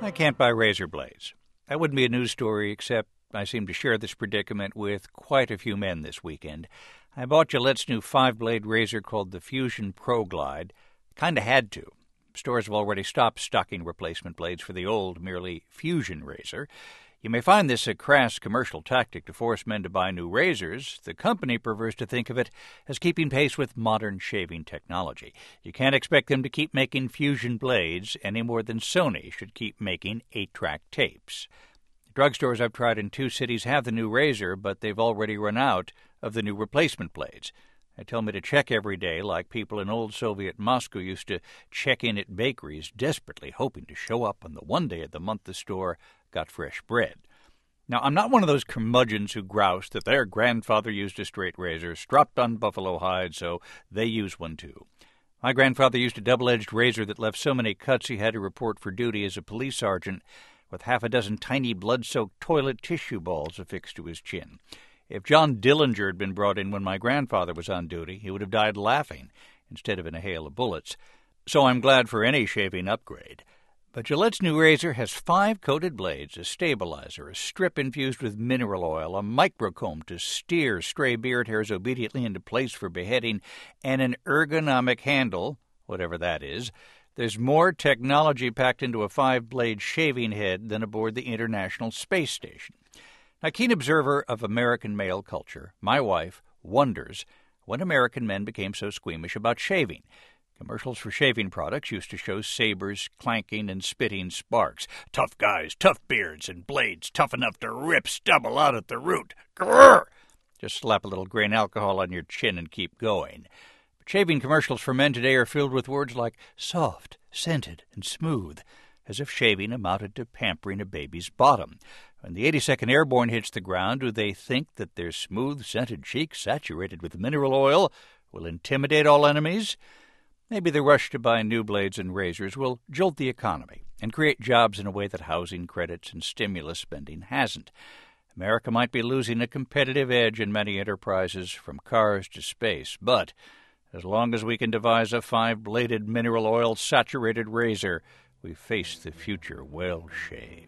I can't buy razor blades. That wouldn't be a news story, except I seem to share this predicament with quite a few men this weekend. I bought Gillette's new 5-blade razor called the Fusion Pro Glide. Kinda had to. Stores have already stopped stocking replacement blades for the old, merely Fusion razor. You may find this a crass commercial tactic to force men to buy new razors. The company prefers to think of it as keeping pace with modern shaving technology. You can't expect them to keep making Fusion blades any more than Sony should keep making 8-track tapes. Drugstores I've tried in 2 cities have the new razor, but they've already run out of the new replacement blades. They tell me to check every day like people in old Soviet Moscow used to check in at bakeries, desperately hoping to show up on the one day of the month the store got fresh bread. Now, I'm not one of those curmudgeons who grouse that their grandfather used a straight razor, strapped on buffalo hide, so they use one too. My grandfather used a double-edged razor that left so many cuts he had to report for duty as a police sergeant with half a dozen tiny blood-soaked toilet tissue balls affixed to his chin. If John Dillinger had been brought in when my grandfather was on duty, he would have died laughing instead of in a hail of bullets. So I'm glad for any shaving upgrade. But Gillette's new razor has 5 coated blades, a stabilizer, a strip infused with mineral oil, a microcomb to steer stray beard hairs obediently into place for beheading, and an ergonomic handle, whatever that is. There's more technology packed into a 5-blade shaving head than aboard the International Space Station. A keen observer of American male culture, my wife wonders when American men became so squeamish about shaving. Commercials for shaving products used to show sabers clanking and spitting sparks. Tough guys, tough beards, and blades tough enough to rip stubble out at the root. Grrr! Just slap a little grain alcohol on your chin and keep going. But shaving commercials for men today are filled with words like soft, scented, and smooth, as if shaving amounted to pampering a baby's bottom. When the 82nd Airborne hits the ground, do they think that their smooth, scented cheeks, saturated with mineral oil, will intimidate all enemies? Maybe the rush to buy new blades and razors will jolt the economy and create jobs in a way that housing credits and stimulus spending hasn't. America might be losing a competitive edge in many enterprises, from cars to space, but as long as we can devise a 5-bladed mineral oil-saturated razor, we face the future well shaved.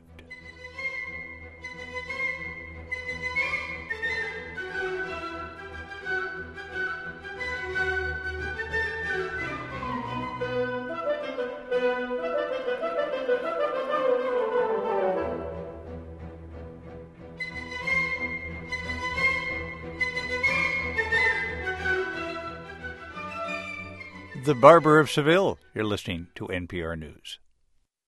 The Barber of Seville. You're listening to NPR News.